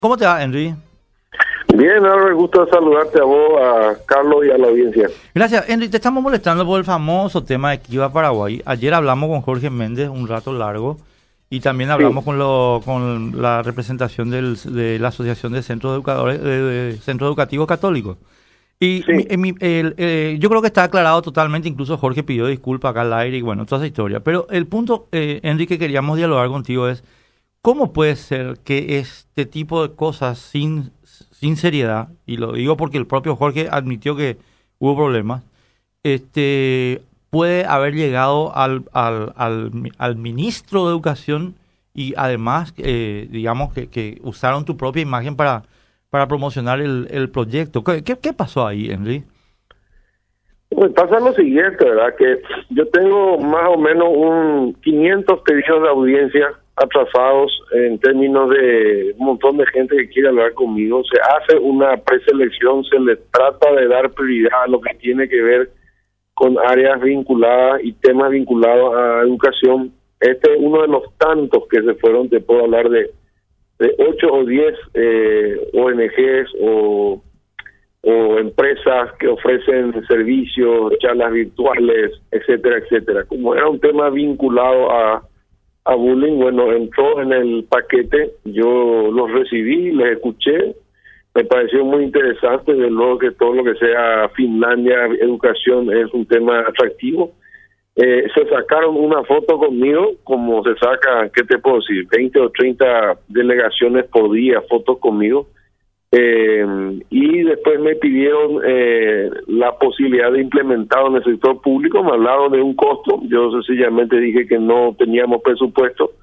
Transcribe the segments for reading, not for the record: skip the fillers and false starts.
¿Cómo te va, Henry? Bien, Álvaro, gusto saludarte a vos, a Carlos y a la audiencia. Gracias, Henry. Te estamos molestando por el famoso tema de Kiva Paraguay. Ayer hablamos con Jorge Méndez un rato largo y también hablamos con la representación de la Asociación de Centros Educadores, de Centros Educativos Católicos. Y yo creo que está aclarado totalmente, incluso Jorge pidió disculpas acá al aire y bueno, toda esa historia. Pero el punto, Henry, que queríamos dialogar contigo es, ¿cómo puede ser que este tipo de cosas sin seriedad, y lo digo porque el propio Jorge admitió que hubo problemas, puede haber llegado al ministro de Educación y además, digamos, que usaron tu propia imagen para promocionar el proyecto? ¿Qué pasó ahí, Henry? Pues pasa lo siguiente, ¿verdad? Que yo tengo más o menos 500 pedidos de audiencia atrasados en términos de un montón de gente que quiere hablar conmigo. Se hace una preselección, se le trata de dar prioridad a lo que tiene que ver con áreas vinculadas y temas vinculados a educación. Este es uno de los tantos que se fueron. Te puedo hablar de 8 o 10 ONGs o empresas que ofrecen servicios, charlas virtuales, etcétera, etcétera. Como era un tema vinculado a bullying, bueno, entró en el paquete, yo los recibí, les escuché, me pareció muy interesante, de luego que todo lo que sea Finlandia, educación es un tema atractivo. Se sacaron una foto conmigo, como se saca, ¿qué te puedo decir? 20 o 30 delegaciones por día, fotos conmigo. Y después me pidieron la posibilidad de implementarlo en el sector público. Me hablaron de un costo, yo sencillamente dije que no teníamos presupuesto,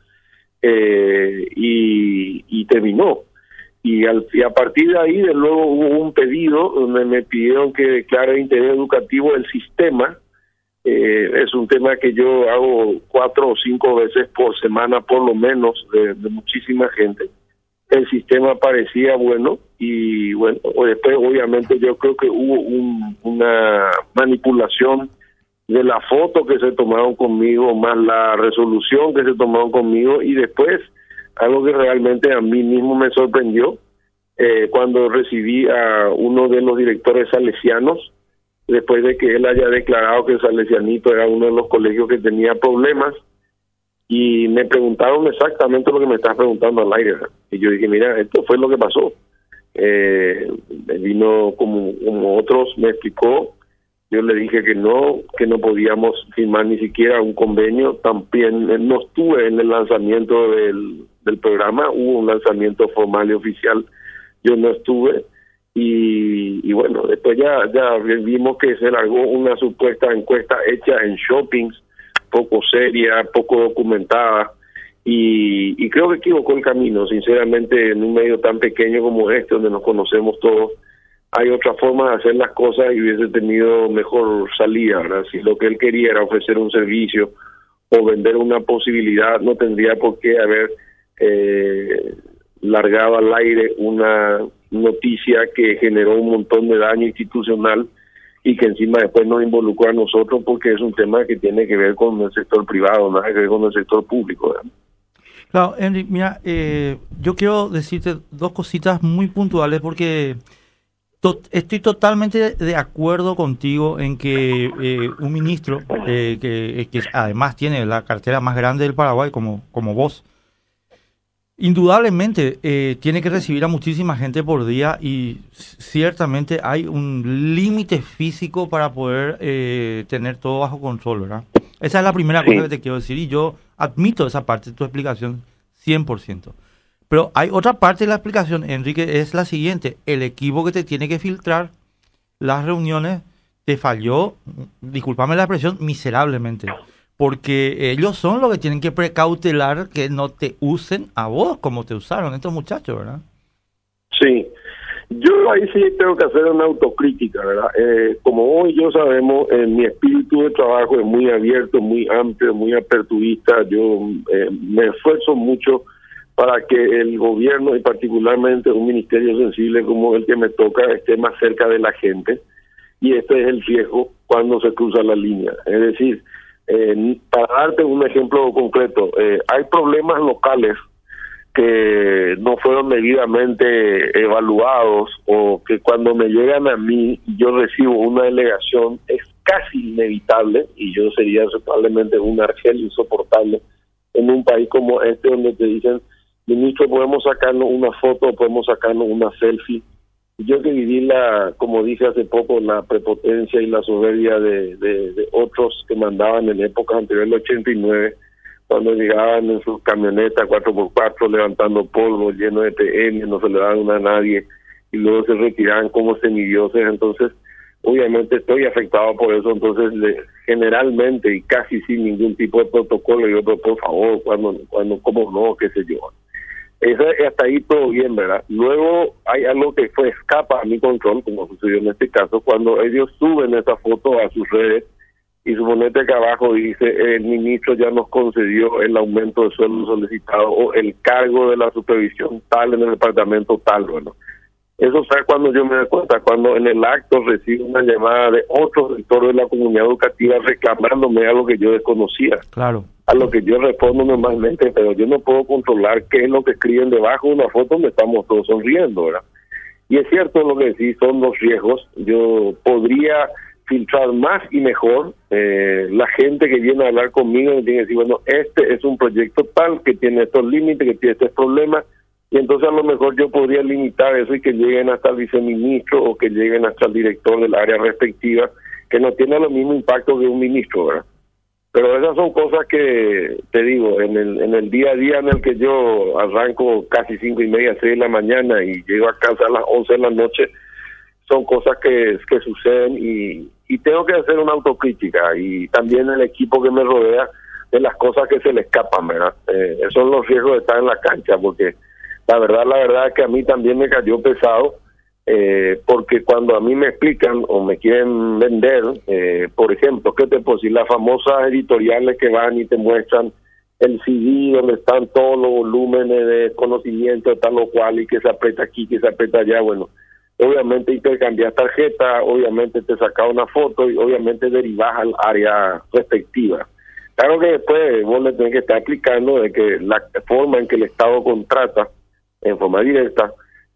y terminó. Y a partir de ahí, de luego hubo un pedido donde me pidieron que declare interés educativo el sistema. Es un tema que yo hago 4 o 5 veces por semana, por lo menos, de muchísima gente. El sistema parecía bueno y bueno, después obviamente yo creo que hubo una manipulación de la foto que se tomaron conmigo, más la resolución que se tomaron conmigo, y después algo que realmente a mí mismo me sorprendió, cuando recibí a uno de los directores salesianos, después de que él haya declarado que el salesianito era uno de los colegios que tenía problemas, y me preguntaron exactamente lo que me estás preguntando al aire. Y yo dije, mira, esto fue lo que pasó. Vino como otros, me explicó. Yo le dije que no podíamos firmar ni siquiera un convenio. También no estuve en el lanzamiento del programa. Hubo un lanzamiento formal y oficial. Yo no estuve. Y bueno, después ya vimos que se largó una supuesta encuesta hecha en shoppings, poco seria, poco documentada, y creo que equivocó el camino. Sinceramente, en un medio tan pequeño como este, donde nos conocemos todos, hay otra forma de hacer las cosas y hubiese tenido mejor salida, ¿verdad? Si lo que él quería era ofrecer un servicio o vender una posibilidad, no tendría por qué haber largado al aire una noticia que generó un montón de daño institucional y que encima después nos involucró a nosotros, porque es un tema que tiene que ver con el sector privado, nada que ver con el sector público, ¿verdad? Claro, Henry, mira, yo quiero decirte dos cositas muy puntuales, porque estoy totalmente de acuerdo contigo en que un ministro que además tiene la cartera más grande del Paraguay, como vos, indudablemente tiene que recibir a muchísima gente por día, y ciertamente hay un límite físico para poder tener todo bajo control, ¿verdad? Esa es la primera cosa que te quiero decir, y yo admito esa parte de tu explicación 100%. Pero hay otra parte de la explicación, Enrique, es la siguiente: el equipo que te tiene que filtrar las reuniones te falló, discúlpame la expresión, miserablemente. Porque ellos son los que tienen que precautelar que no te usen a vos como te usaron estos muchachos, ¿verdad? Sí, yo ahí sí tengo que hacer una autocrítica, ¿verdad? Como vos y yo sabemos, mi espíritu de trabajo es muy abierto, muy amplio, muy aperturista. Yo me esfuerzo mucho para que el gobierno, y particularmente un ministerio sensible como el que me toca, esté más cerca de la gente, y este es el riesgo cuando se cruza la línea. Es decir, para darte un ejemplo concreto, hay problemas locales que no fueron debidamente evaluados, o que cuando me llegan a mí yo recibo una delegación, es casi inevitable, y yo sería probablemente un argel insoportable en un país como este, donde te dicen: ministro, podemos sacarnos una foto, podemos sacarnos una selfie. Yo que viví como dije hace poco, la prepotencia y la soberbia de otros que mandaban en épocas anteriores al 89, cuando llegaban en sus camionetas 4x4 levantando polvo lleno de TN, no se le daban a nadie, y luego se retiraban como semidioses. Entonces, obviamente estoy afectado por eso. Entonces, generalmente y casi sin ningún tipo de protocolo, yo, pero por favor, cuando cómo no, qué sé yo. Hasta ahí todo bien, ¿verdad? Luego hay algo que escapa a mi control, como sucedió en este caso, cuando ellos suben esa foto a sus redes, y suponete que abajo dice: el ministro ya nos concedió el aumento de sueldo solicitado, o el cargo de la supervisión tal en el departamento tal. Bueno, eso fue cuando yo me doy cuenta, cuando en el acto recibo una llamada de otro sector de la comunidad educativa reclamándome algo que yo desconocía. Claro. A lo que yo respondo normalmente: pero yo no puedo controlar qué es lo que escriben debajo de una foto donde estamos todos sonriendo, ¿verdad? Y es cierto lo que decís, son los riesgos. Yo podría filtrar más y mejor. La gente que viene a hablar conmigo me tiene que decir: bueno, este es un proyecto tal que tiene estos límites, que tiene estos problemas, y entonces a lo mejor yo podría limitar eso y que lleguen hasta el viceministro o que lleguen hasta el director del área respectiva, que no tiene lo mismo impacto que un ministro, ¿verdad? Pero esas son cosas que, te digo, en el día a día en el que yo arranco casi 5:30, 6 de la mañana y llego a casa a las 11 de la noche, son cosas que suceden, y tengo que hacer una autocrítica, y también el equipo que me rodea, de las cosas que se le escapan, ¿verdad? Esos son los riesgos de estar en la cancha, porque la verdad es que a mí también me cayó pesado, porque cuando a mí me explican o me quieren vender, por ejemplo, ¿qué te puedo decir? Las famosas editoriales que van y te muestran el CD donde están todos los volúmenes de conocimiento, tal o cual, y que se aprieta aquí, que se aprieta allá. Bueno, obviamente intercambias tarjeta, obviamente te sacas una foto y obviamente derivas al área respectiva. Claro que después vos le tenés que estar explicando de que la forma en que el Estado contrata en forma directa,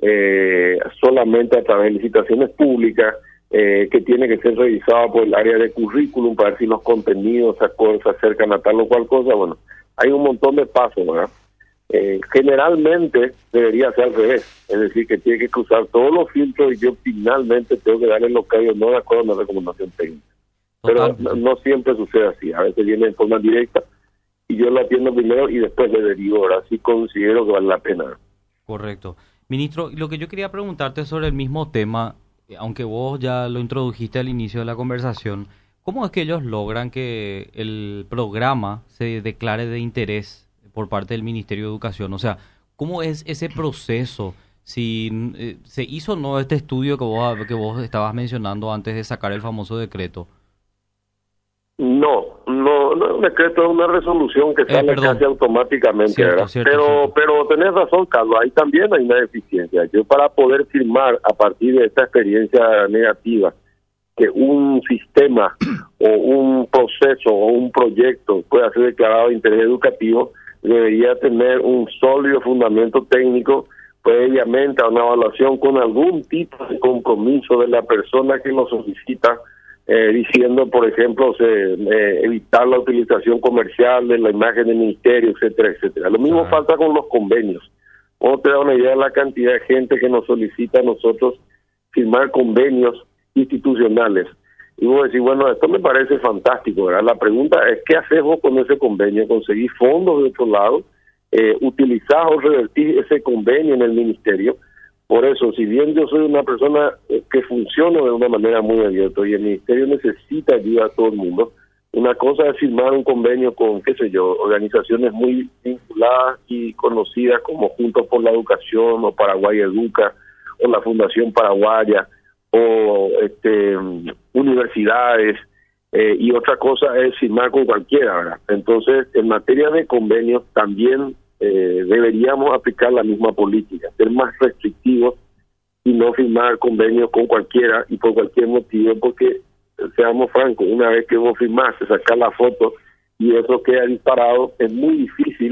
solamente a través de licitaciones públicas, que tiene que ser revisado por el área de currículum para ver si los contenidos se acercan a tal o cual cosa. Bueno, hay un montón de pasos, ¿verdad? Generalmente debería ser al revés, es decir, que tiene que cruzar todos los filtros y yo finalmente tengo que darle los callos no de acuerdo a una recomendación técnica. Pero no siempre sucede así, a veces viene de forma directa y yo lo atiendo primero y después le derivo, ahora sí considero que vale la pena. Correcto. Ministro, lo que yo quería preguntarte sobre el mismo tema, aunque vos ya lo introdujiste al inicio de la conversación, ¿cómo es que ellos logran que el programa se declare de interés por parte del Ministerio de Educación? O sea, ¿cómo es ese proceso? Si se hizo o no este estudio que vos estabas mencionando antes de sacar el famoso decreto. No, un decreto es una resolución que sale casi automáticamente, cierto, pero tenés razón, Carlos, ahí también hay una deficiencia. Yo, para poder firmar a partir de esta experiencia negativa que un sistema o un proceso o un proyecto pueda ser declarado de interés educativo, debería tener un sólido fundamento técnico, previamente a una evaluación con algún tipo de compromiso de la persona que lo solicita, diciendo, por ejemplo, evitar la utilización comercial de la imagen del ministerio, etcétera, etcétera. Lo mismo falta con los convenios. Vamos a tener una idea de la cantidad de gente que nos solicita a nosotros firmar convenios institucionales. Y vos decís, bueno, esto me parece fantástico, ¿verdad? La pregunta es, ¿qué haces vos con ese convenio? ¿Conseguís fondos de otro lado? ¿Utilizás o revertís ese convenio en el ministerio? Por eso, si bien yo soy una persona que funciona de una manera muy abierta y el ministerio necesita ayuda a todo el mundo, una cosa es firmar un convenio con, qué sé yo, organizaciones muy vinculadas y conocidas como Juntos por la Educación o Paraguay Educa o la Fundación Paraguaya o universidades, y otra cosa es firmar con cualquiera, ¿verdad? Entonces, en materia de convenios también deberíamos aplicar la misma política, ser más restrictivos y no firmar convenios con cualquiera y por cualquier motivo, porque, seamos francos, una vez que vos firmás, sacás la foto y eso queda disparado, es muy difícil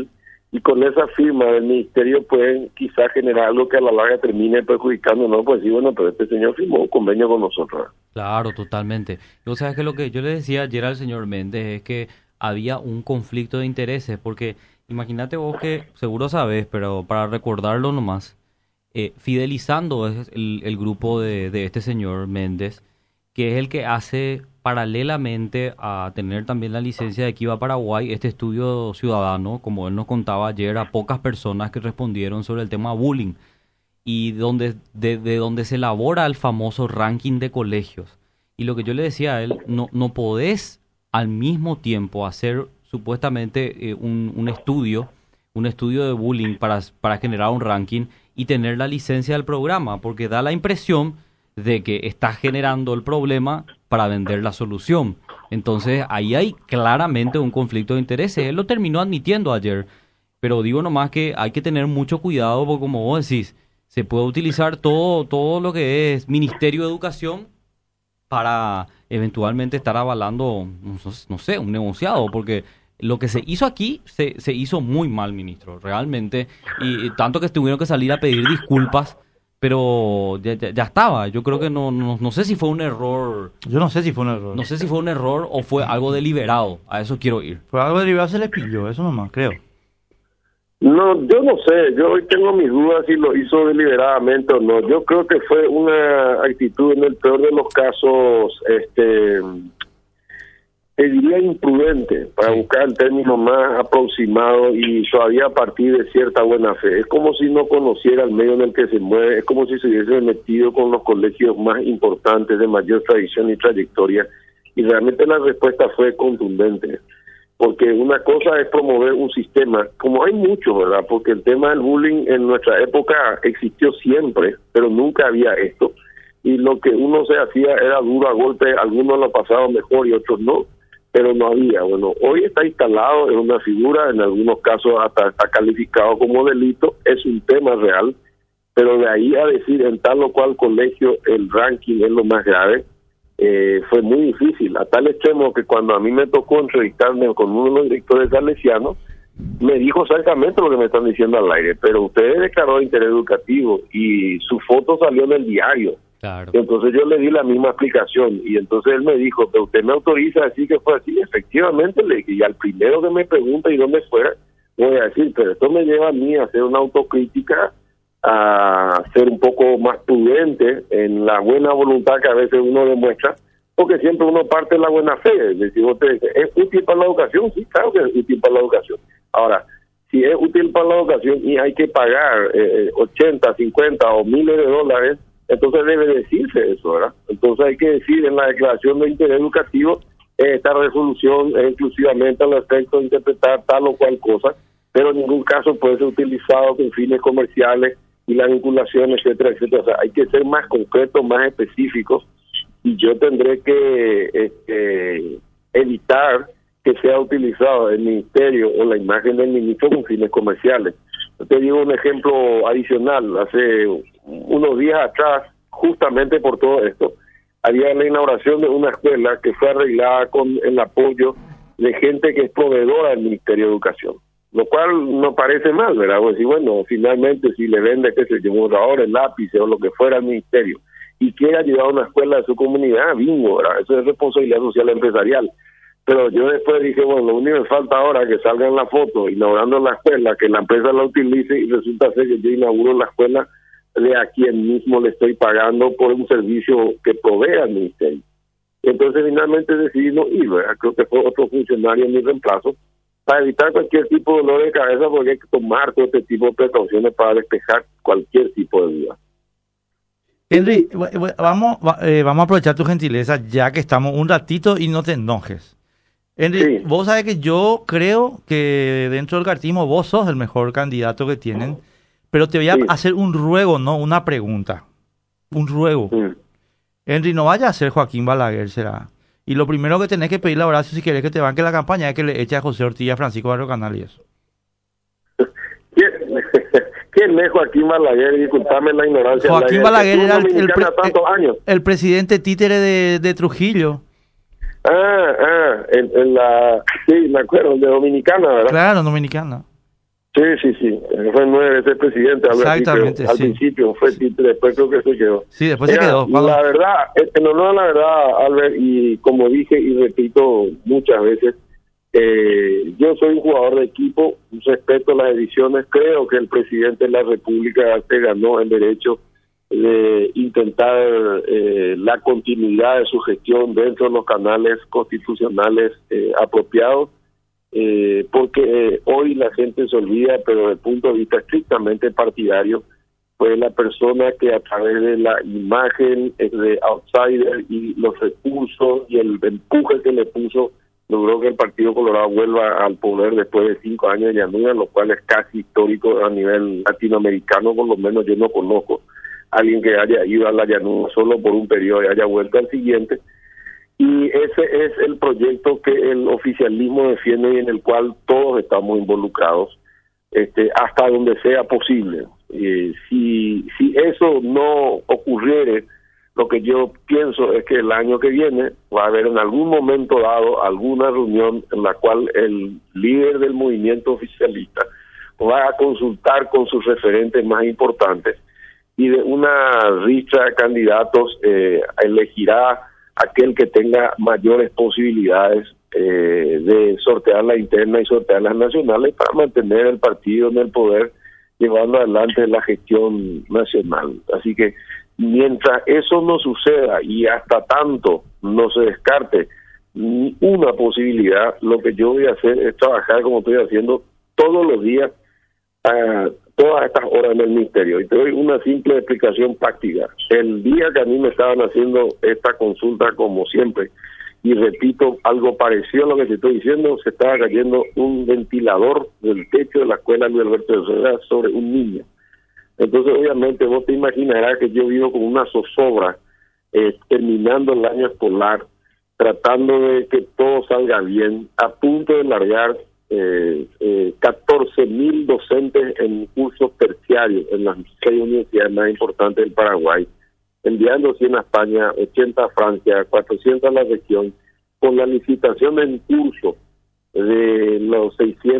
y con esa firma del ministerio pueden quizás generar algo que a la larga termine perjudicando, ¿no? Pues sí, bueno, pero este señor firmó un convenio con nosotros. Claro, totalmente. O sea, que lo que yo le decía ayer al señor Méndez es que había un conflicto de intereses, porque imagínate vos que, seguro sabes, pero para recordarlo nomás, Fidelizando es el grupo de este señor Méndez, que es el que hace paralelamente a tener también la licencia de Kiva Paraguay, este estudio ciudadano, como él nos contaba ayer, a pocas personas que respondieron sobre el tema bullying, y de donde se elabora el famoso ranking de colegios. Y lo que yo le decía a él, no podés al mismo tiempo hacer supuestamente un estudio de bullying para generar un ranking y tener la licencia del programa, porque da la impresión de que está generando el problema para vender la solución. Entonces ahí hay claramente un conflicto de intereses. Él lo terminó admitiendo ayer, pero digo nomás que hay que tener mucho cuidado, porque como vos decís, se puede utilizar todo lo que es Ministerio de Educación para eventualmente estar avalando, no sé, un negociado, porque lo que se hizo aquí se hizo muy mal, ministro, realmente, y tanto que tuvieron que salir a pedir disculpas, pero ya estaba. Yo creo que no sé si fue un error. Yo no sé si fue un error. No sé si fue un error o fue algo deliberado. A eso quiero ir. Fue algo deliberado, se le pilló, eso nomás, creo. No, yo no sé, yo hoy tengo mis dudas si lo hizo deliberadamente o no. Yo creo que fue una actitud en el peor de los casos, diría imprudente, para buscar el término más aproximado y todavía a partir de cierta buena fe. Es como si no conociera el medio en el que se mueve, es como si se hubiese metido con los colegios más importantes de mayor tradición y trayectoria, y realmente la respuesta fue contundente. Porque una cosa es promover un sistema, como hay muchos, ¿verdad? Porque el tema del bullying en nuestra época existió siempre, pero nunca había esto. Y lo que uno se hacía era duro a golpe, algunos lo pasaban mejor y otros no, pero no había. Bueno, hoy está instalado en una figura, en algunos casos hasta está calificado como delito, es un tema real, pero de ahí a decir en tal o cual colegio el ranking es lo más grave, fue muy difícil, a tal extremo que cuando a mí me tocó entrevistarme con uno de los directores salesianos, me dijo exactamente lo que me están diciendo al aire, pero usted declaró de interés educativo y su foto salió en el diario. Claro. Entonces yo le di la misma explicación y entonces él me dijo, pero usted me autoriza a decir que fue así. Efectivamente le dije, y al primero que me pregunta y dónde fuera, voy a decir, pero esto me lleva a mí a hacer una autocrítica, a ser un poco más prudente en la buena voluntad que a veces uno demuestra, porque siempre uno parte de la buena fe. Es decir, ¿es útil para la educación? Sí, claro que es útil para la educación. Ahora, si es útil para la educación y hay que pagar 80, 50 o miles de dólares, entonces debe decirse eso, ¿verdad? Entonces hay que decir en la declaración de interés educativo, esta resolución es exclusivamente al efecto de interpretar tal o cual cosa, pero en ningún caso puede ser utilizado con fines comerciales y la vinculación, etcétera, etcétera. O sea, hay que ser más concretos, más específicos, y yo tendré que evitar que sea utilizado el ministerio o la imagen del ministro con fines comerciales. Yo te digo un ejemplo adicional. Hace unos días atrás, justamente por todo esto, había la inauguración de una escuela que fue arreglada con el apoyo de gente que es proveedora del Ministerio de Educación, lo cual no parece mal, ¿verdad? Pues sí, bueno, finalmente si le vende, qué sé yo, ahora el lápiz o lo que fuera al ministerio y quiere ayudar a una escuela de su comunidad, bingo, ¿verdad? Eso es responsabilidad social empresarial. Pero yo después dije, bueno, lo único que falta ahora es que salga en la foto inaugurando la escuela, que la empresa la utilice, y resulta ser que yo inauguro la escuela de a quien mismo le estoy pagando por un servicio que provee al ministerio. Entonces finalmente decidí no ir, ¿verdad? Creo que fue otro funcionario en mi reemplazo, para evitar cualquier tipo de dolor de cabeza, porque hay que tomar todo este tipo de precauciones para despejar cualquier tipo de duda. Henry, vamos a aprovechar tu gentileza ya que estamos un ratito y no te enojes. Henry, sí. Vos sabés que yo creo que dentro del cartismo vos sos el mejor candidato que tienen, pero te voy a hacer un ruego, no una pregunta. Un ruego. Sí. Henry, no vaya a ser Joaquín Balaguer, será. Y lo primero que tenés que pedirle a Horacio si querés que te banque la campaña es que le eche a José Ortiz, a Francisco Barrio Canal y eso. ¿Quién es Joaquín Balaguer? Disculpame la ignorancia. Joaquín Balaguer era el presidente títere de Trujillo. Sí, me acuerdo, de Dominicana, ¿verdad? Claro, Dominicana. Sí. Fue 9 veces presidente. Exactamente, al principio fue títere, después creo que se quedó. Sí, después se quedó. La verdad, en honor a la verdad, Albert, y como dije y repito muchas veces, yo soy un jugador de equipo, respeto las decisiones, creo que el presidente de la República se ganó el derecho de intentar la continuidad de su gestión dentro de los canales constitucionales apropiados. Porque hoy la gente se olvida, pero desde el punto de vista estrictamente partidario, fue la persona que a través de la imagen de outsider y los recursos y el empuje que le puso, logró que el Partido Colorado vuelva al poder después de 5 años de llanura, lo cual es casi histórico a nivel latinoamericano. Por lo menos yo no conozco a alguien que haya ido a la llanura solo por un periodo y haya vuelto al siguiente. Y ese es el proyecto que el oficialismo defiende y en el cual todos estamos involucrados, hasta donde sea posible. Si eso no ocurriere, lo que yo pienso es que el año que viene va a haber en algún momento dado alguna reunión en la cual el líder del movimiento oficialista va a consultar con sus referentes más importantes y de una lista de candidatos elegirá aquel que tenga mayores posibilidades de sortear la interna y sortear las nacionales para mantener el partido en el poder, llevando adelante la gestión nacional. Así que mientras eso no suceda y hasta tanto no se descarte ni una posibilidad, lo que yo voy a hacer es trabajar como estoy haciendo todos los días, todas estas horas en el ministerio. Y te doy una simple explicación práctica. El día que a mí me estaban haciendo esta consulta, como siempre, y repito, algo parecido a lo que te estoy diciendo, se estaba cayendo un ventilador del techo de la escuela Luis Alberto de Herrera sobre un niño. Entonces, obviamente, vos te imaginarás que yo vivo con una zozobra, terminando el año escolar, tratando de que todo salga bien, a punto de largar 14.000 docentes en cursos terciarios en las 6 universidades más importantes del Paraguay, enviando 100 a España, 80 a Francia, 400 a la región, con la licitación en curso de los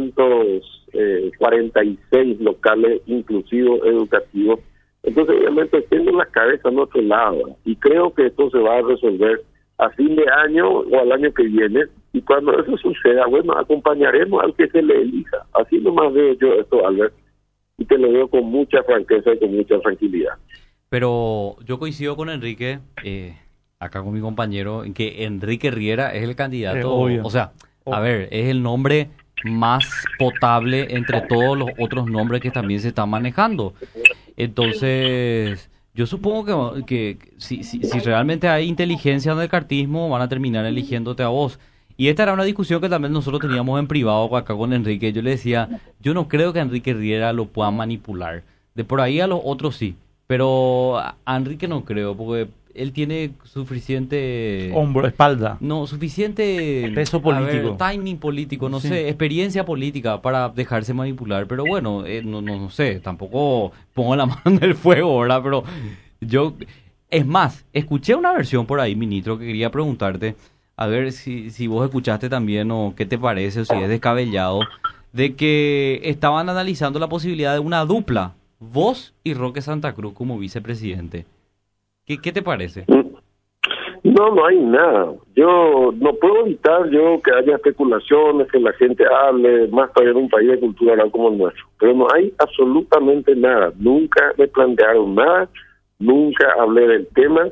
646 locales inclusivos educativos. Entonces, obviamente, tengo la cabeza en otro lado y creo que esto se va a resolver a fin de año o al año que viene, y cuando eso suceda, bueno, acompañaremos al que se le elija. Así nomás veo yo esto, Albert, y te lo veo con mucha franqueza y con mucha tranquilidad. Pero yo coincido con Enrique, acá con mi compañero, en que Enrique Riera es el candidato, o sea, a ver, es el nombre más potable entre todos los otros nombres que también se están manejando. Entonces, yo supongo que si realmente hay inteligencia en el cartismo, van a terminar eligiéndote a vos. Y esta era una discusión que también nosotros teníamos en privado acá con Enrique. Yo le decía, yo no creo que Enrique Riera lo pueda manipular. De por ahí a los otros sí, pero a Enrique no creo, porque él tiene suficiente... Hombro, espalda. No, suficiente... Peso político. Timing político, no sé, experiencia política para dejarse manipular. Pero bueno, no sé, tampoco pongo la mano en el fuego, ¿verdad? Pero yo... Es más, escuché una versión por ahí, ministro, que quería preguntarte, a ver si vos escuchaste también o qué te parece, o si es descabellado, de que estaban analizando la posibilidad de una dupla, vos y Roque Santa Cruz como vicepresidente. ¿Qué te parece? No hay nada. Yo no puedo evitar que haya especulaciones, que la gente hable, más todavía en un país de cultura oral como el nuestro. Pero no hay absolutamente nada. Nunca me plantearon nada, nunca hablé del tema,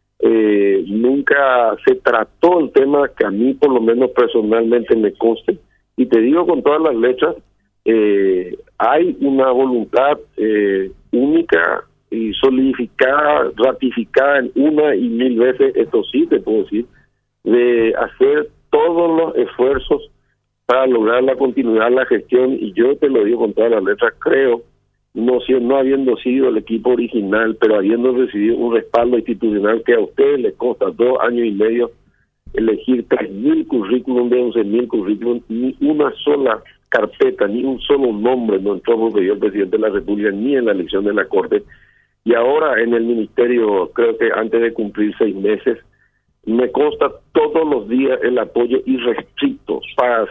nunca se trató el tema que a mí por lo menos personalmente me conste. Y te digo con todas las letras, hay una voluntad única y solidificada, ratificada en una y 1000 veces, esto sí te puedo decir, de hacer todos los esfuerzos para lograr la continuidad de la gestión, y yo te lo digo con todas las letras, creo, no habiendo sido el equipo original, pero habiendo recibido un respaldo institucional que a ustedes les consta 2 años y medio elegir 3.000 currículum de 11.000 currículum, ni una sola carpeta, ni un solo nombre no entró porque dio el presidente de la República, ni en la elección de la Corte. Y ahora en el ministerio, creo que antes de cumplir 6 meses, me consta todos los días el apoyo irrestricto para hacer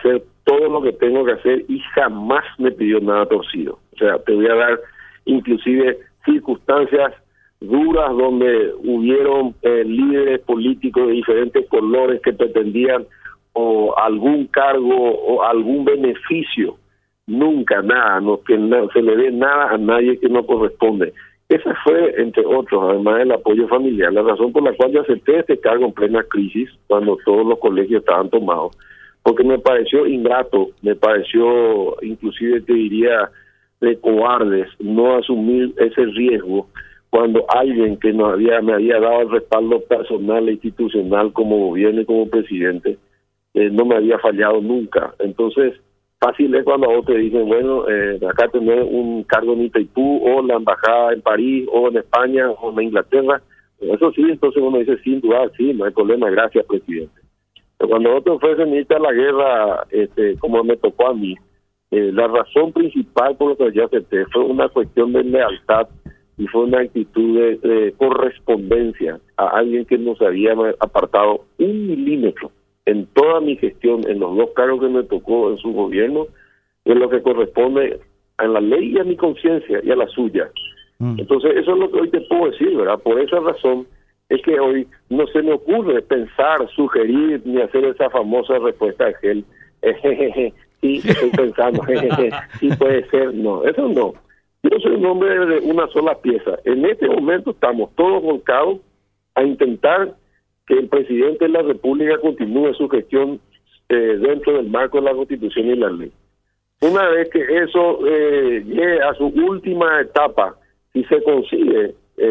todo lo que tengo que hacer y jamás me pidió nada torcido. O sea, te voy a dar inclusive circunstancias duras donde hubieron líderes políticos de diferentes colores que pretendían o algún cargo o algún beneficio. Nunca nada, no, que no se le dé nada a nadie que no corresponde. Esa fue, entre otros, además del apoyo familiar, la razón por la cual yo acepté este cargo en plena crisis, cuando todos los colegios estaban tomados, porque me pareció ingrato, me pareció, inclusive te diría, de cobardes, no asumir ese riesgo cuando alguien que me había dado el respaldo personal e institucional como gobierno y como presidente, no me había fallado nunca. Entonces, fácil es cuando a vos te dicen, bueno, acá tenés un cargo en Itaipú, o la embajada en París, o en España, o en Inglaterra. Eso sí, entonces uno dice, sin duda, sí, no hay problema, gracias, presidente. Pero cuando otro ofrecen irte a la guerra, como me tocó a mí, la razón principal por lo que yo acepté fue una cuestión de lealtad y fue una actitud de correspondencia a alguien que nos había apartado 1 milímetro en toda mi gestión, en los 2 cargos que me tocó en su gobierno, en lo que corresponde a la ley y a mi conciencia y a la suya. Entonces, eso es lo que hoy te puedo decir, ¿verdad? Por esa razón es que hoy no se me ocurre pensar, sugerir, ni hacer esa famosa respuesta de Gel. Sí, estoy pensando, sí puede ser. No, eso no. Yo soy un hombre de una sola pieza. En este momento estamos todos volcados a intentar que el presidente de la República continúe su gestión dentro del marco de la Constitución y la ley. Una vez que eso llegue a su última etapa, si se consigue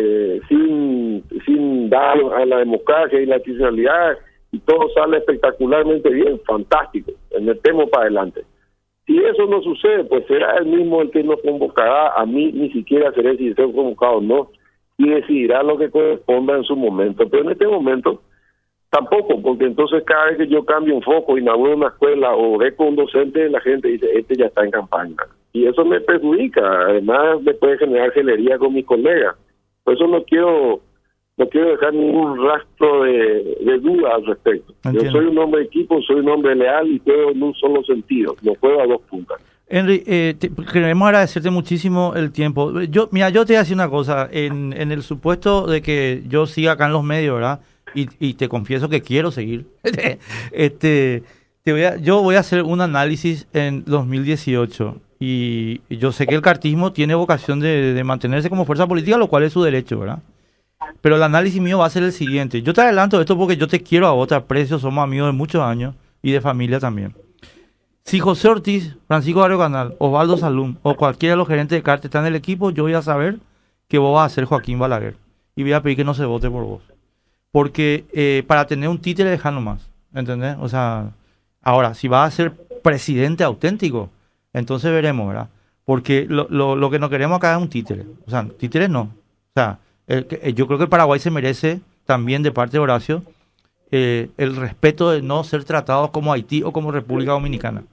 sin dar a la democracia y la institucionalidad y todo sale espectacularmente bien, fantástico, metemos para adelante. Si eso no sucede, pues será él mismo el que nos convocará. A mí ni siquiera seré si estoy convocado o no, y decidirá lo que corresponda en su momento. Pero en este momento tampoco, porque entonces cada vez que yo cambio un foco, inauguro una escuela o con un docente, la gente dice, ya está en campaña. Y eso me perjudica, además me puede generar gelería con mis colegas. Por eso no quiero dejar ningún rastro de duda al respecto. Entiendo. Yo soy un hombre de equipo, soy un hombre leal y juego en un solo sentido, no juego a 2 puntas. Henry, queremos agradecerte muchísimo el tiempo. Yo te voy a decir una cosa, en el supuesto de que yo siga acá en los medios, ¿verdad? Y te confieso que quiero seguir. Yo voy a hacer un análisis en 2018 y yo sé que el cartismo tiene vocación de mantenerse como fuerza política, lo cual es su derecho, ¿verdad? Pero el análisis mío va a ser el siguiente. Yo te adelanto esto porque yo te quiero a vos, te aprecio, somos amigos de muchos años y de familia también. Si José Ortiz, Francisco Barrio Canal, Osvaldo Salum o cualquiera de los gerentes de Carte está en el equipo, yo voy a saber que vos vas a ser Joaquín Balaguer y voy a pedir que no se vote por vos. Porque para tener un títere deja nomás, ¿entendés? O sea, ahora, si vas a ser presidente auténtico, entonces veremos, ¿verdad? Porque lo que no queremos acá es un títere. O sea, títeres no. O sea, yo creo que el Paraguay se merece también de parte de Horacio el respeto de no ser tratados como Haití o como República Dominicana.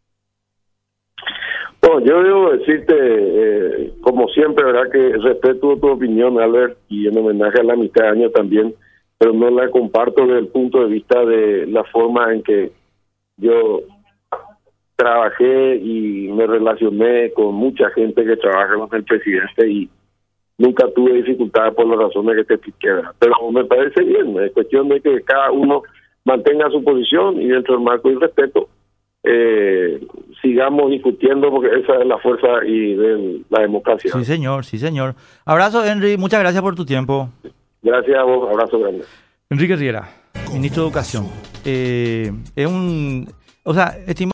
Bueno, yo debo decirte, como siempre, ¿verdad? Que respeto tu opinión, Albert, y en homenaje a la mitad de año también, pero no la comparto desde el punto de vista de la forma en que yo trabajé y me relacioné con mucha gente que trabaja con el presidente y nunca tuve dificultades por las razones que te expliqué, ¿verdad? Pero me parece bien, es cuestión de que cada uno mantenga su posición y dentro del marco del respeto sigamos discutiendo, porque esa es la fuerza y de la democracia. Sí, señor, sí, señor. Abrazo, Henry, muchas gracias por tu tiempo. Gracias a vos, abrazo grande. Enrique Riera, ministro de Educación. Es un... O sea,